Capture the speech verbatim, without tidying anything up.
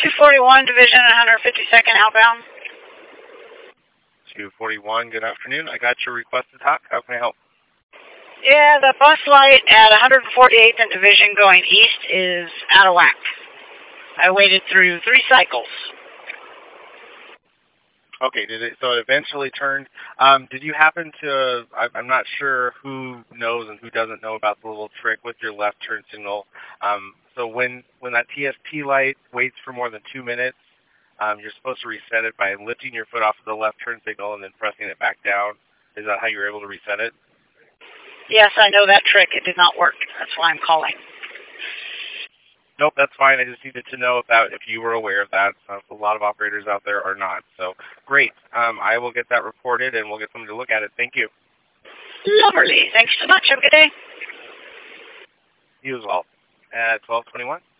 two forty-one Division one hundred fifty-second outbound. two forty-one, good afternoon. I got your request to talk. How can I help? Yeah, the bus light at one hundred forty-eighth and Division going east is out of whack. I waited through three cycles. Okay, did it, so it eventually turned. Um, did you happen to, I, I'm not sure who knows and who doesn't know about the little trick with your left turn signal. Um, so when, when that T S P light waits for more than two minutes, um, you're supposed to reset it by lifting your foot off of the left turn signal and then pressing it back down. Is that how you were able to reset it? Yes, I know that trick. It did not work. That's why I'm calling. Nope, that's fine. I just needed to know if that, if you were aware of that. Uh, a lot of operators out there are not. So great. Um, I will get that reported and we'll get someone to look at it. Thank you. Lovely. Thanks so much. Have a good day. You as well. At twelve twenty-one.